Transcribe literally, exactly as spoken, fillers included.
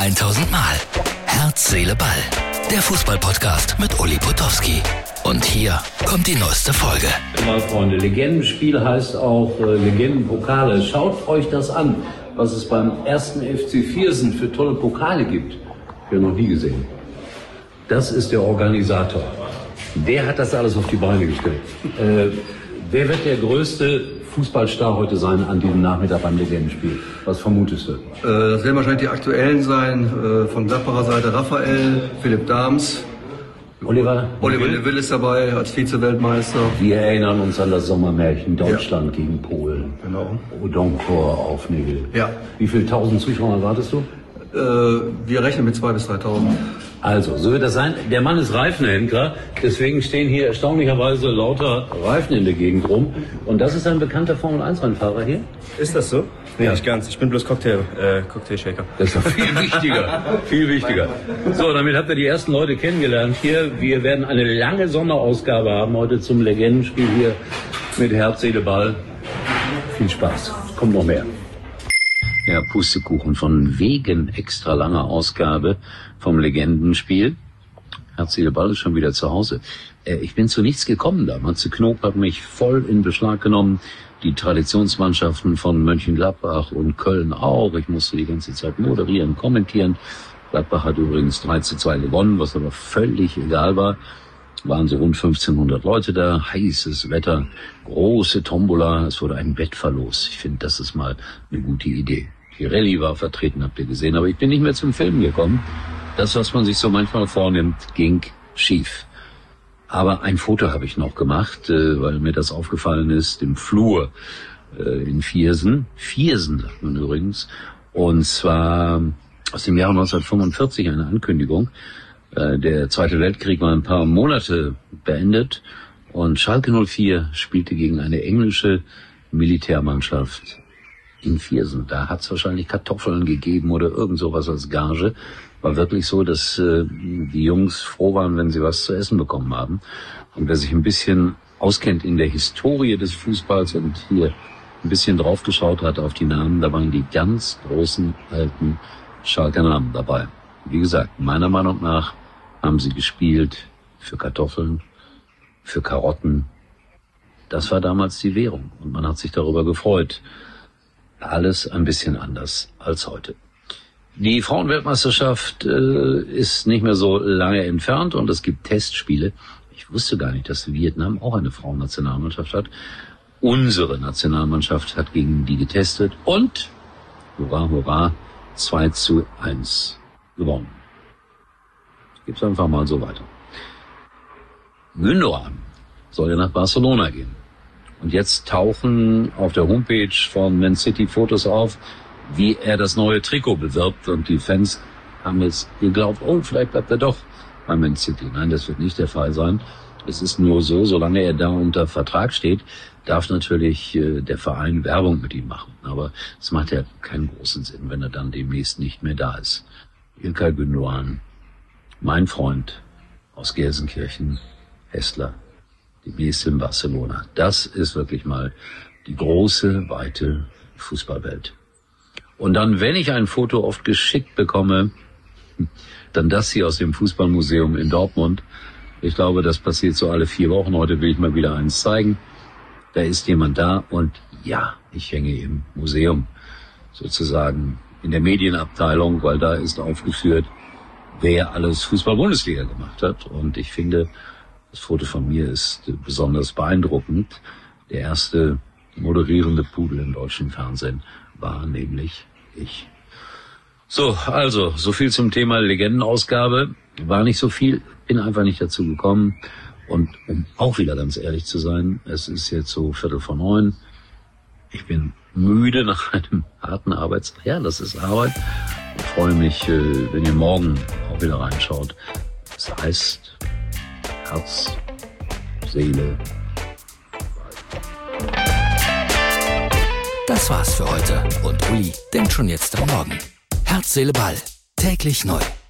tausend Mal. Herz, Seele, Ball. Der Fußball-Podcast mit Uli Potowski. Und hier kommt die neueste Folge. Mal Freunde, Legendenspiel heißt auch äh, Legendenpokale. Schaut euch das an, was es beim ersten F C Viersen für tolle Pokale gibt. Ich habe noch nie gesehen. Das ist der Organisator. Der hat das alles auf die Beine gestellt. Äh, wer wird der größte Fußballstar heute sein an diesem Nachmittag beim Legendenspiel? Was vermutest du? Äh, das werden wahrscheinlich die aktuellen sein. Äh, von Gladbacher Seite Raphael, Philipp Dahms. Oliver? Oliver Neville ist dabei als Vize-Weltmeister. Wir erinnern uns an das Sommermärchen Deutschland ja. gegen Polen. Genau. Odonkor auf Neville. Ja. Wie viele tausend Zuschauer erwartest du? Äh, wir rechnen mit zweitausend bis dreitausend. Also, so wird das sein. Der Mann ist Reifenhändler, deswegen stehen hier erstaunlicherweise lauter Reifen in der Gegend rum. Und das ist ein bekannter Formel eins Rennfahrer hier? Ist das so? Nee, ja. Nicht ganz. Ich bin bloß Cocktail, äh, Cocktail-Shaker. Das ist doch viel wichtiger. viel wichtiger. So, damit habt ihr die ersten Leute kennengelernt hier. Wir werden eine lange Sonderausgabe haben heute zum Legendenspiel hier mit Herz, Seele, Ball. Viel Spaß. Es kommt noch mehr. Ja, Pustekuchen, von wegen extra langer Ausgabe vom Legendenspiel. Herz, Seele, Ball ist schon wieder zu Hause. Äh, ich bin zu nichts gekommen da. Matze Knob hat mich voll in Beschlag genommen. Die Traditionsmannschaften von Mönchengladbach und Köln auch. Ich musste die ganze Zeit moderieren, kommentieren. Gladbach hat übrigens drei zu zwei gewonnen, was aber völlig egal war. Waren so rund fünfzehnhundert Leute da, heißes Wetter, große Tombola, es wurde ein Wettverlos. Ich finde, das ist mal eine gute Idee. Die Rallye war vertreten, habt ihr gesehen, aber ich bin nicht mehr zum Filmen gekommen. Das, was man sich so manchmal vornimmt, ging schief. Aber ein Foto habe ich noch gemacht, weil mir das aufgefallen ist, im Flur in Viersen. Viersen sagt man übrigens. Und zwar aus dem Jahr neunzehnhundertfünfundvierzig eine Ankündigung. Der Zweite Weltkrieg war ein paar Monate beendet und Schalke null vier spielte gegen eine englische Militärmannschaft in Viersen. Da hat es wahrscheinlich Kartoffeln gegeben oder irgend sowas als Gage. War wirklich so, dass äh, die Jungs froh waren, wenn sie was zu essen bekommen haben. Und wer sich ein bisschen auskennt in der Historie des Fußballs und hier ein bisschen draufgeschaut hat auf die Namen, da waren die ganz großen alten Schalker Namen dabei. Wie gesagt, meiner Meinung nach haben sie gespielt für Kartoffeln, für Karotten. Das war damals die Währung und man hat sich darüber gefreut. Alles ein bisschen anders als heute. Die Frauenweltmeisterschaft äh, ist nicht mehr so lange entfernt und es gibt Testspiele. Ich wusste gar nicht, dass Vietnam auch eine Frauennationalmannschaft hat. Unsere Nationalmannschaft hat gegen die getestet und, hurra, hurra, zwei zu eins gewonnen. Gibt's einfach mal so weiter. Gündogan soll ja nach Barcelona gehen. Und jetzt tauchen auf der Homepage von Man City Fotos auf, wie er das neue Trikot bewirbt. Und die Fans haben jetzt geglaubt, oh, vielleicht bleibt er doch bei Man City. Nein, das wird nicht der Fall sein. Es ist nur so, solange er da unter Vertrag steht, darf natürlich äh, der Verein Werbung mit ihm machen. Aber es macht ja keinen großen Sinn, wenn er dann demnächst nicht mehr da ist. İlkay Gündoğan, mein Freund aus Gelsenkirchen, Hessler, demnächst in Barcelona. Das ist wirklich mal die große, weite Fußballwelt. Und dann, wenn ich ein Foto oft geschickt bekomme, dann das hier aus dem Fußballmuseum in Dortmund. Ich glaube, das passiert so alle vier Wochen. Heute will ich mal wieder eins zeigen. Da ist jemand da und ja, ich hänge im Museum, sozusagen in der Medienabteilung, weil da ist aufgeführt, wer alles Fußball-Bundesliga gemacht hat. Und ich finde, das Foto von mir ist besonders beeindruckend. Der erste moderierende Pudel im deutschen Fernsehen war nämlich ich. So, also, so viel zum Thema Legendenausgabe. War nicht so viel, bin einfach nicht dazu gekommen. Und um auch wieder ganz ehrlich zu sein, es ist jetzt so Viertel vor neun. Ich bin müde nach einem harten Arbeitstag. Ja, das ist Arbeit. Ich freue mich, wenn ihr morgen auch wieder reinschaut. Das heißt, Herz, Seele. Das war's für heute und Uli denkt schon jetzt am Morgen. Herz, Seele, Ball. Täglich neu.